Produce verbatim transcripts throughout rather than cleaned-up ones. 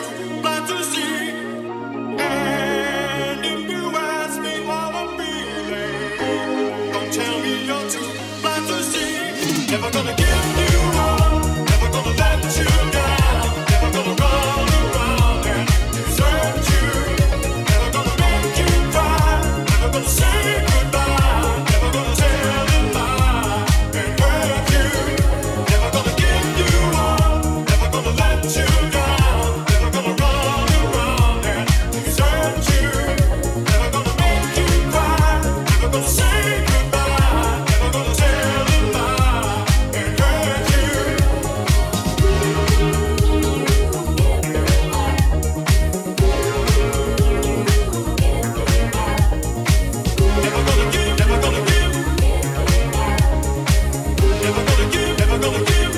blind to see. And if you ask me how I'm feeling, don't tell me you're too blind to see. Never gonna give you up, never gonna let you down, never gonna run around and desert you, never gonna make you cry, never gonna say goodbye, never gonna tell a lie and hurt you, never gonna give you up, never gonna let you down, never gonna run around and desert you, never gonna make you cry, never gonna say goodbye, never gonna tell a lie and hurt you. Never gonna give, never gonna give, never gonna give, never gonna give.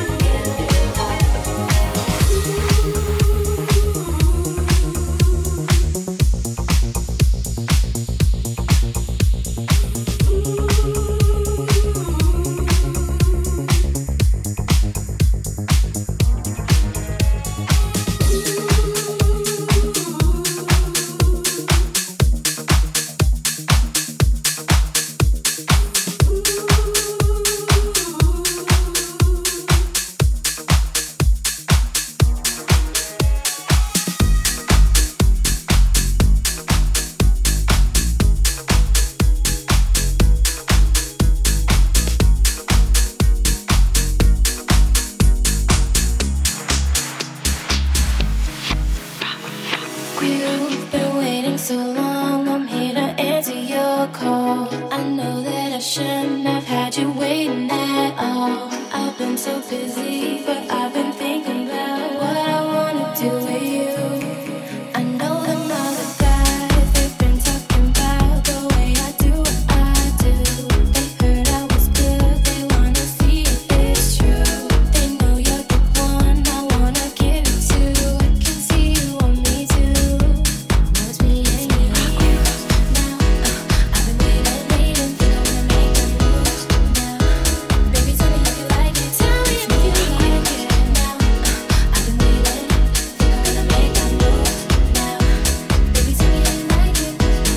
You've been waiting so long, I'm here to answer your call. I know that I shouldn't have had you waiting at all. I've been so busy, but I've been thinking about what I wanna do with you. I know them other guys, they've been talking about the way I do what I do. They heard I was good, they wanna see if it's true. They know you're the one I wanna give it to. I can see you want me too. Now it's me and you. Now uh, I've been waiting, waiting, think I wanna make a move now. Baby, tell me if you like it. Tell me if you like it now. Uh, I've been waiting, think I'm gonna make a move now. Baby, tell me if you like it.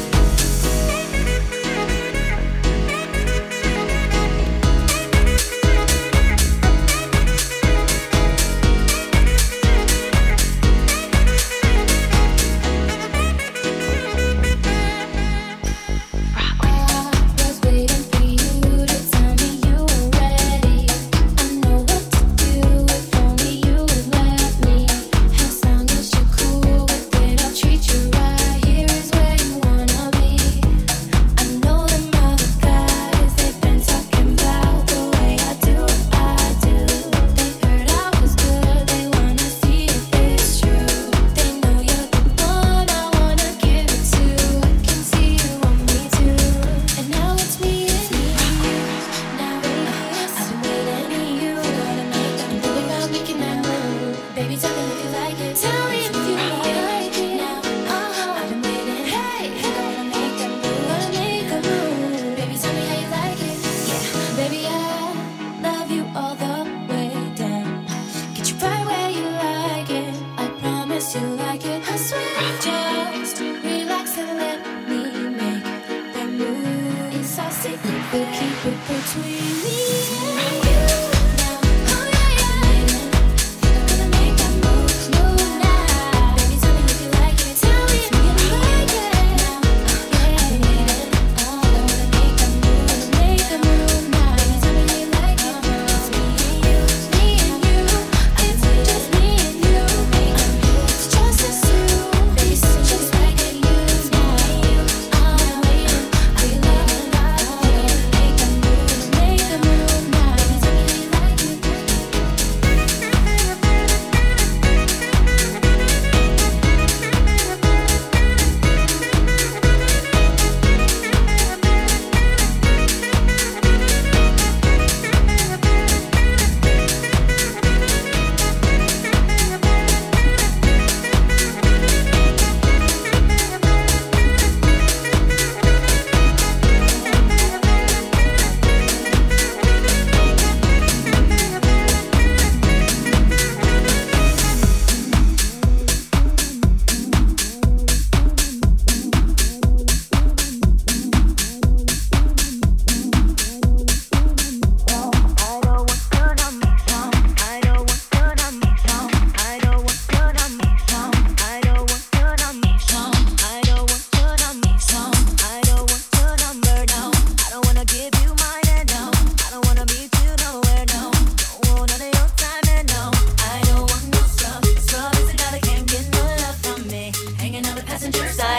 I was waiting for you to tell me you were ready. I know what to do if only you would let me. As long as you're cool with it, I'll treat you right. Here is where you wanna be. I know them other guys, they've been talking about the way I do what I do. They heard I was good, they wanna see if it's true. They know you're the one I wanna give it to. I can see you want me too. And now it's me and you. Now uh, I've been waiting for you. Gonna make them think about making that move. Baby, tell me if you like it. Tell me if you like it. Now uh, I've been waiting. Hey, gonna make a move. Gonna make a move. Baby, tell me how you like it. Yeah, baby, I love you all the way down. Get you right where you like it. I promise you like it. I swear, just relax and let me make the move. It's our secret, we'll keep it between me and you. Now, oh yeah, yeah. Think I'm gonna make that move, move now. Baby, tell me if you like it. Tell me if you like it. Now, uh, yeah, I've been waiting. Oh, I wanna make that move, wanna make that move now. Baby, tell me how you like it. It's me and you, me and you. It's just me and you. It's just us two. Baby, so just like it, you now. I'm waiting. Are you loving life? Make that move, make that move.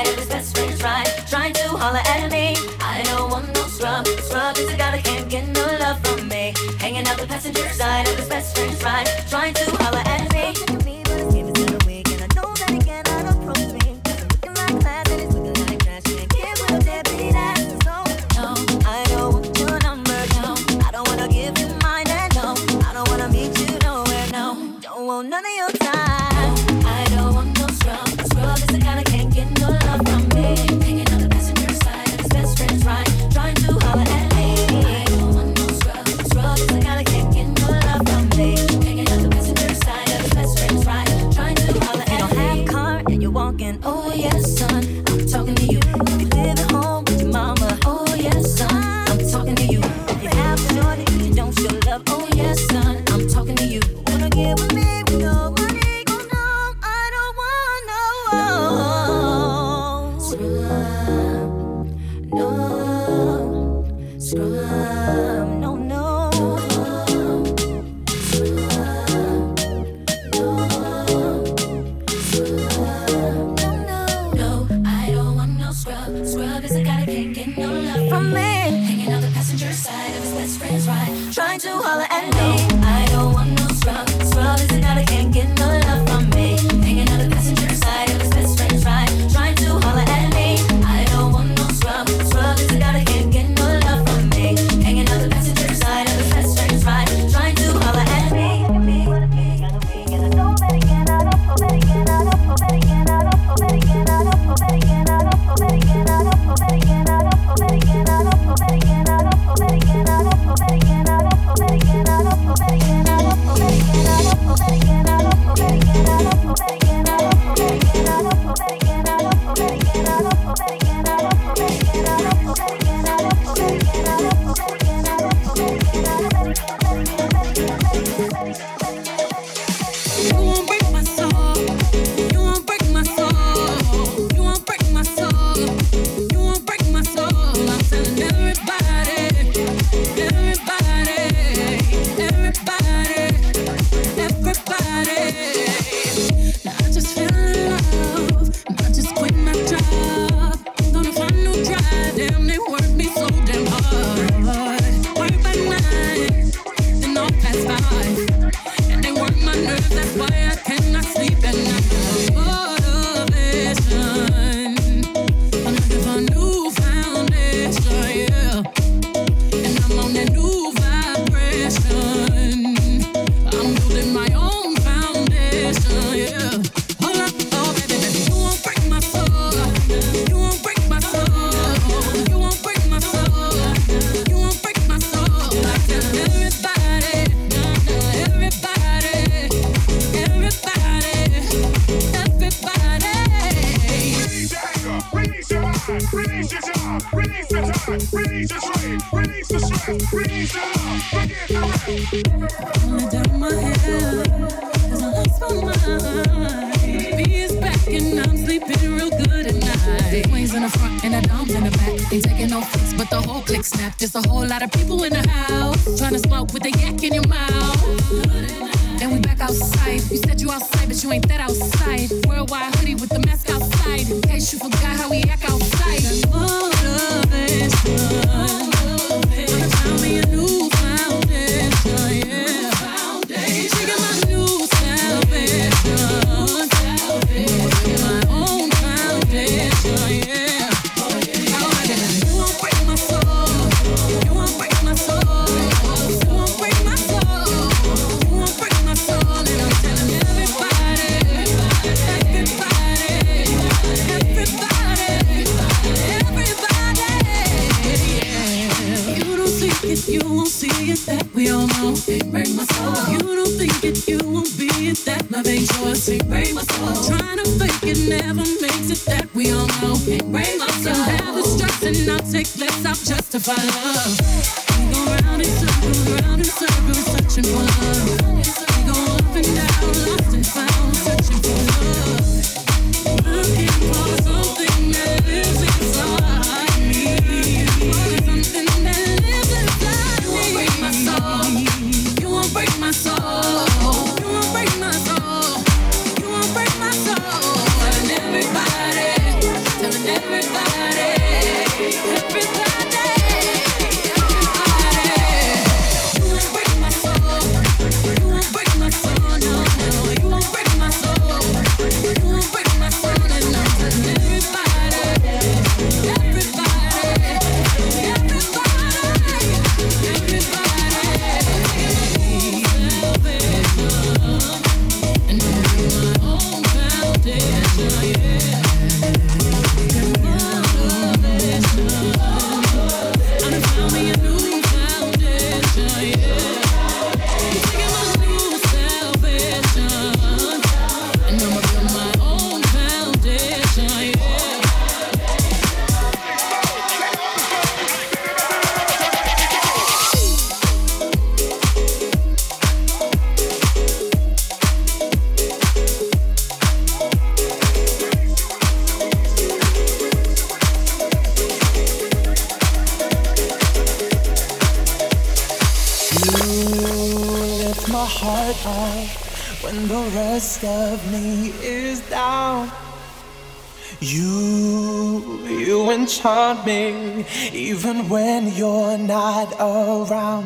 side of his best friend's ride, trying to holler at me. I don't want no scrub. Scrub is a guy that can't get no love from me. Hanging out the passenger side of his best friend's ride, trying to holler at me. None of your time. I don't want no scrub. Scrub is the kind that can't get no love from me. Hanging on the passenger side of his best friend's ride, trying to holler at me. I don't want no scrub. Scrub is the kind that can't get no love from me. Hanging on the passenger side of his best friend's ride, trying to holler at me. You don't have a car and you're walking. Oh yes, son, I'm talking to you. If you live at home with your mama. Oh yes, son, I'm talking to you. If you have a shorty, you don't show love. Oh yes, son, I'm talking to you. Wanna get with me? No money, oh no, I don't want no scrub, no scrub, no, no scrub, no scrub, no, no, no, I don't want no scrub. Scrub is the guy that can't get no love from me. Hanging on the passenger side of his best friend's ride, trying to holler at me. I don't want no scrub. Scrub is the guy that can't get no love from me. Hanging on the passenger side of his best friend's ride, trying to holler at me. I don't want no scrub. Scrub is the guy that can't get no love from me. Hanging on the passenger side of his best friend's ride, trying to holler at me. There's a whole lot of people in the house trying to smoke with a yak in your mouth. And we back outside. You said you outside, but you ain't that outside. Worldwide hoodie with the mask outside. In case you forgot how we act outside. Motivation. Gonna find me a new foundation, yeah. She got my new salvation. My own foundation, yeah. You won't see it, that we all know. It break my soul. You don't think it, you won't be it, that love ain't yours. It break my soul. Trying to fake it never makes it, that we all know. It break my soul. Have the stress and I'll take less, I'll justify love. We go round in circles, round in circles, searching for love. We go up and down, lost and found, searching for love. Looking for something that lives inside me. Something that lives inside me. You won't break my soul. You won't break my soul. You won't break my soul. You won't break my soul. Telling everybody, telling When the rest of me is down, you, you enchant me, even when you're not around.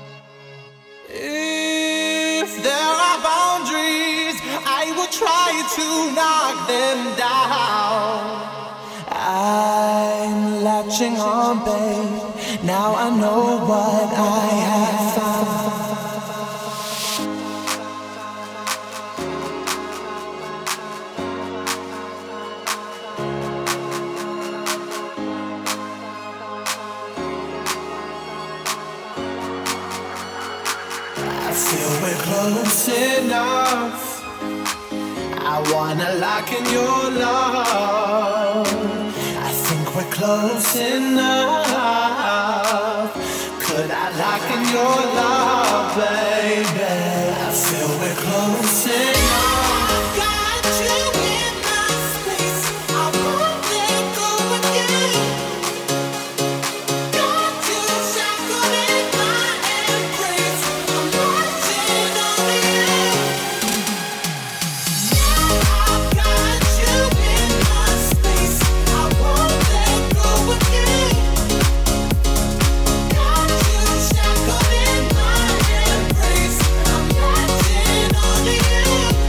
If there are boundaries, I will try to knock them down. I'm latching on, babe, now I know what I have found. Close enough, I wanna lock in your love. I think we're close enough. Could I lock in your love, baby? I feel we're close enough. Got you in my space, I won't let go again. Got you shackled in my embrace, I'm watching over you. Now I've got you in my space, I won't let go again. Got you shackled in my embrace, I'm watching over you.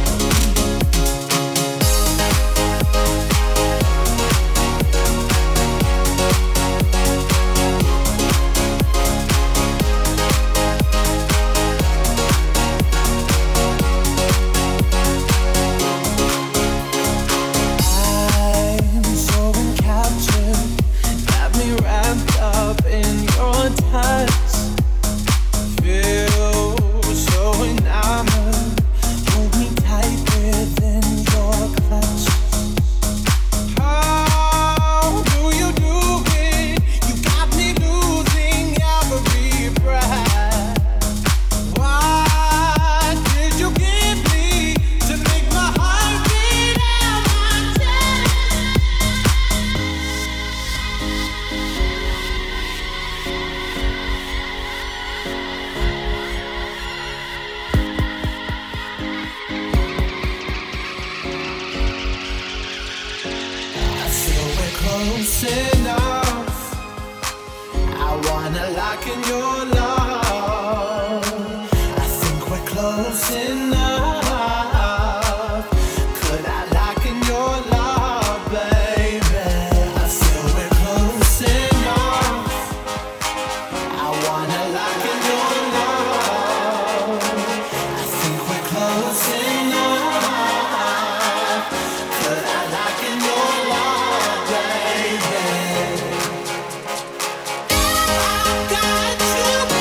I'm so captured, got me wrapped up in your touch. Feel so enamored, hold me tight within your clutch. How do you do it? You got me losing every breath. What did you give me to make my heart beat out my chest? I feel we're close enough. I wanna lock in your love. I think we're close enough. Could I lock in your love, baby? I feel we're close enough. I wanna lock in your love. I think we're close enough. Could I lock in your love, baby? I've got you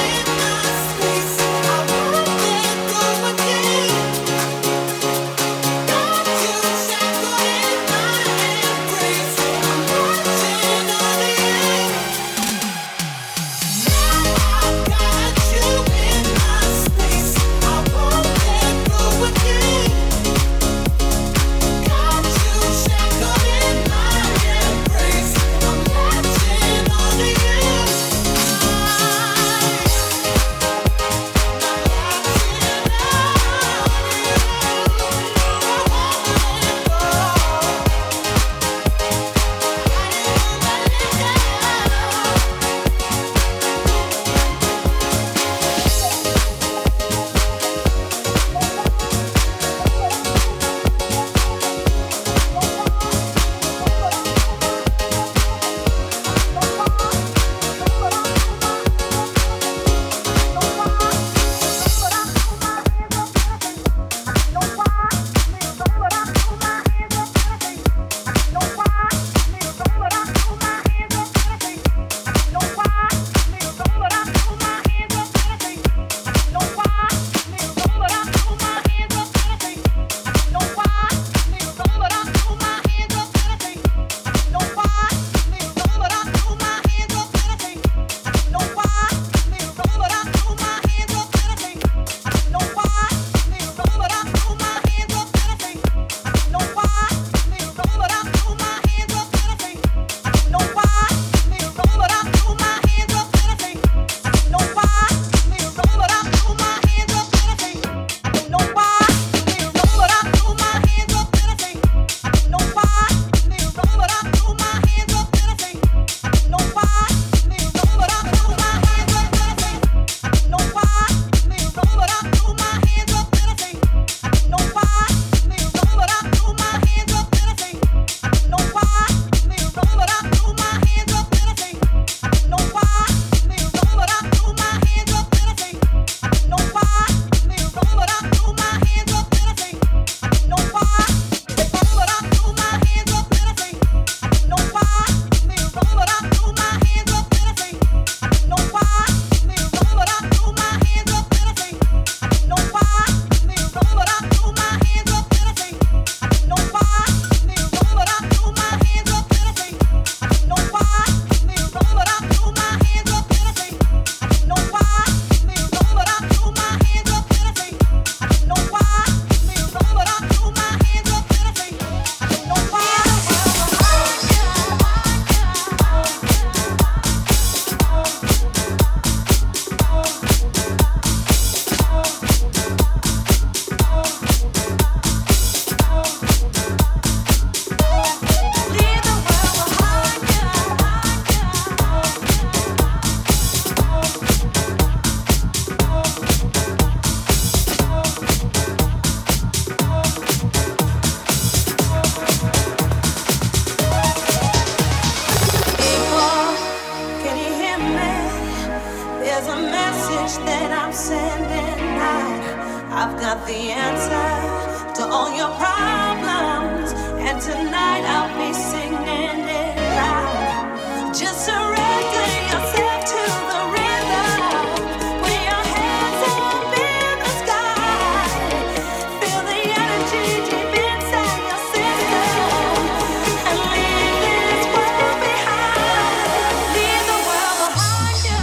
I've got the answer to all your problems, and tonight I'll be singing it loud. Just surrender yourself to the rhythm. With your hands up in the sky, feel the energy deep inside your system, and leave this world behind. Leave the world behind you.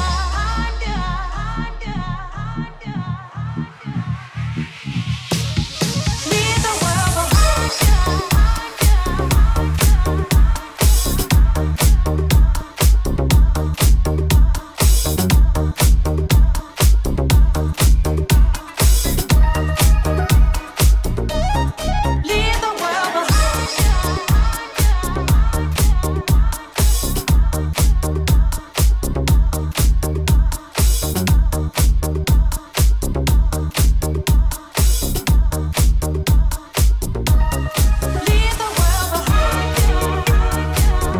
Leave the world behind you. Leave the world behind Leave the world behind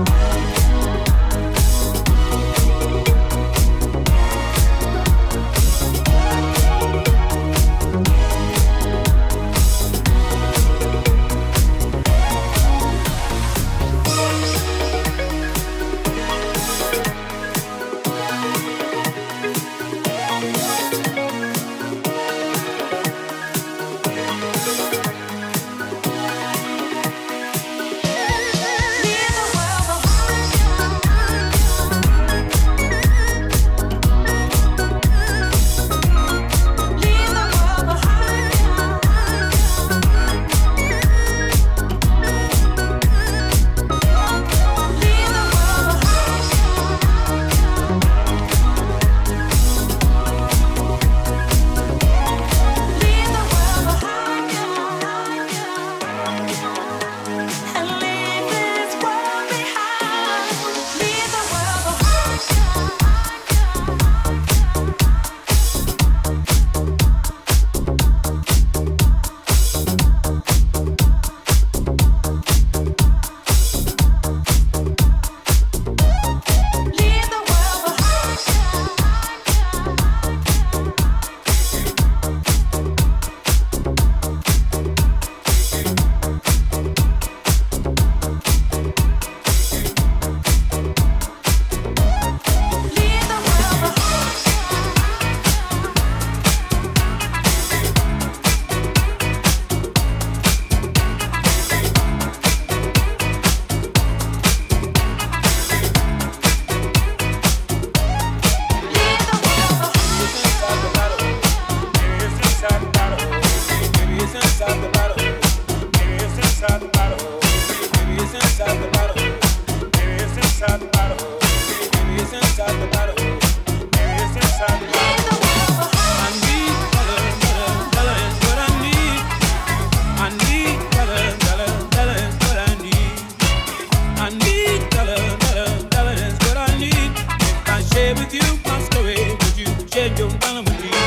Leave the world behind Leave the world behind Leave the world behind Leave the world behind and leave this world behind. Leave the world behind. Leave the world behind. Leave the world Leave the world With you, my story, would you share your dollar with me?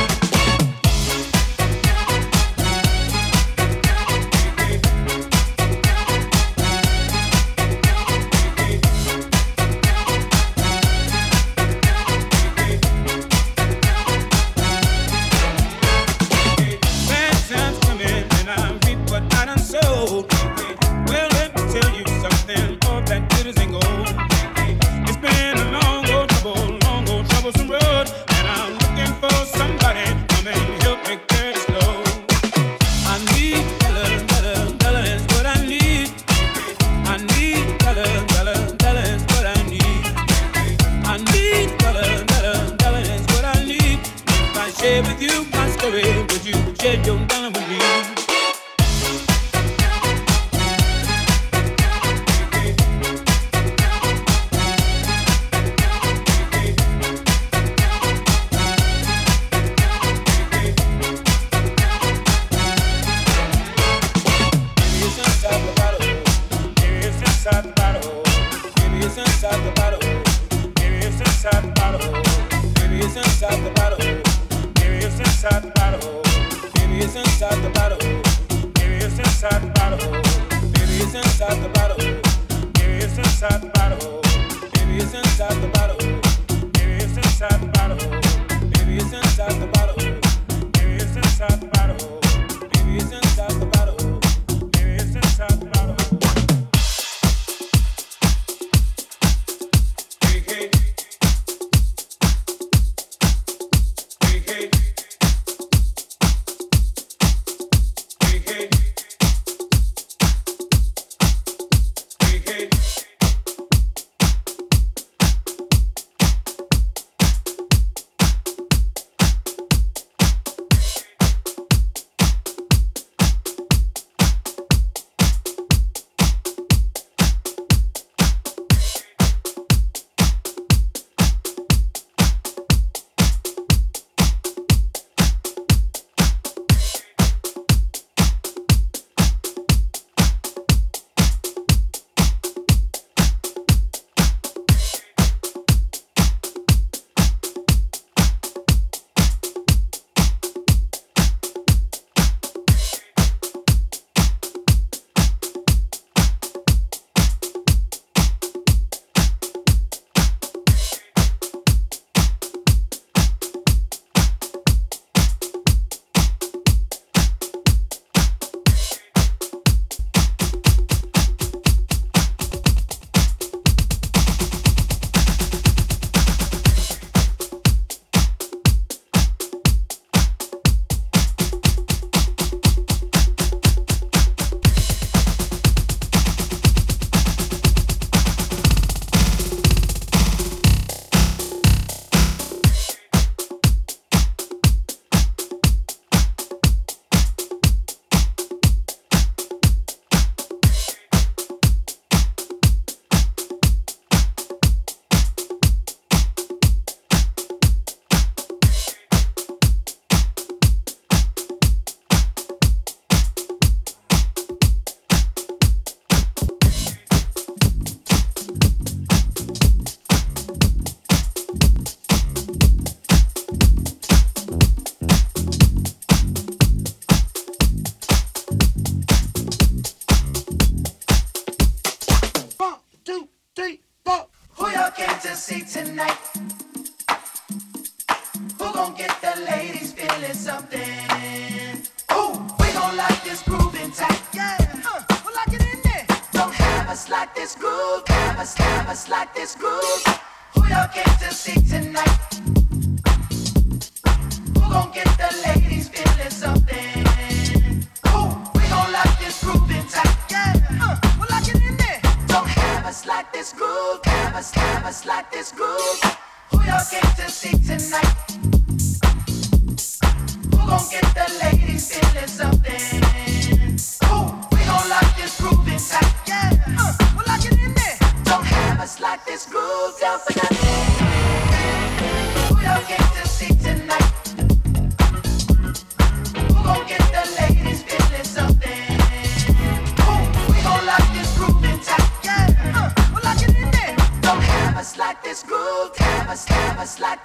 Bad times coming and I reap what I done sowed. Well, let me tell you something, all that glitters ain't gold. It's been a long old trouble, long old troublesome road, and I'm looking for somebody come and help me carry it slow. I need dollar, dollar, dollar is what I need. I need dollar, dollar, dollar is what I need. I need dollar, dollar, dollar is what I need. If I share with you my story, would you share your dollar with me? inside the bottle. Maybe it's inside the bottle. two, three, four. Who y'all came to see tonight? Who gon' get the ladies feeling something? Ooh, we gon' like this grooving tight. Yeah, uh, we like it in there. Don't have us like this groove, have us, have us like this groove. Who y'all came to see tonight? Who gon' get the ladies feeling something? Ooh, we gon' like this grooving tight. Yeah, uh, we like it in there. Don't have us like this groove, have us, have us like this groove. Who y'all came to see tonight? Who gon' get the ladies feeling something? Ooh, we gon' like this grooving tight. Yeah, uh, we like it in there. Don't have us like this groove, down for nothing. Who y'all came to see tonight? Who gon' get the ladies feeling something? Ooh, we gon' like this grooving tight. Yeah, uh, we like it in there. Don't have us like this groove, have us, have us like